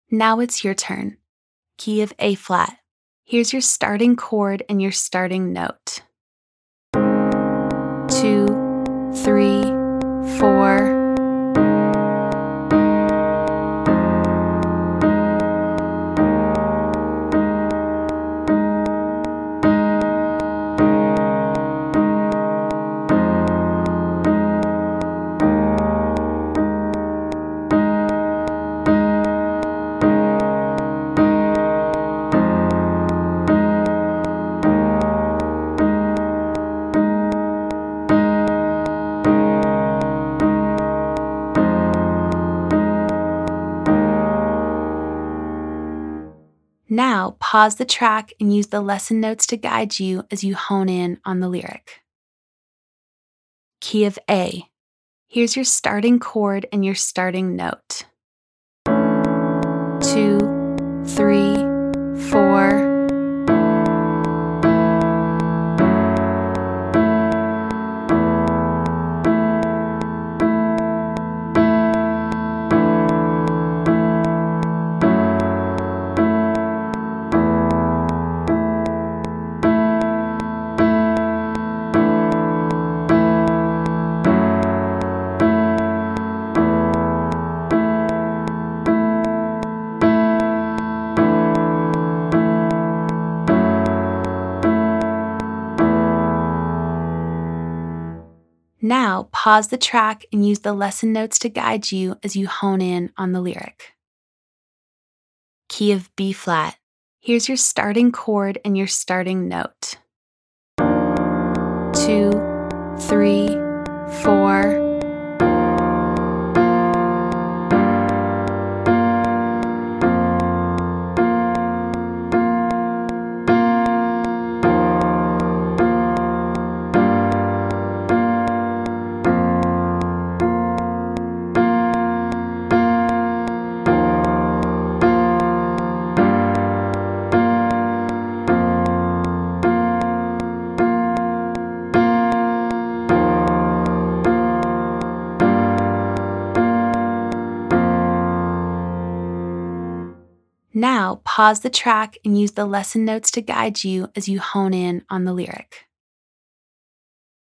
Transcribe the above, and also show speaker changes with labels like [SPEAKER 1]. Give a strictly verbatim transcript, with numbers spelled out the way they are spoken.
[SPEAKER 1] Now it's your turn. Key of A flat. Here's your starting chord and your starting note. Two, three, four. Now, pause the track and use the lesson notes to guide you as you hone in on the lyric. Key of A. Here's your starting chord and your starting note. Two, three, four. Now, pause the track and use the lesson notes to guide you as you hone in on the lyric. Key of B flat. Here's your starting chord and your starting note. Two, three, four. Now, pause the track and use the lesson notes to guide you as you hone in on the lyric.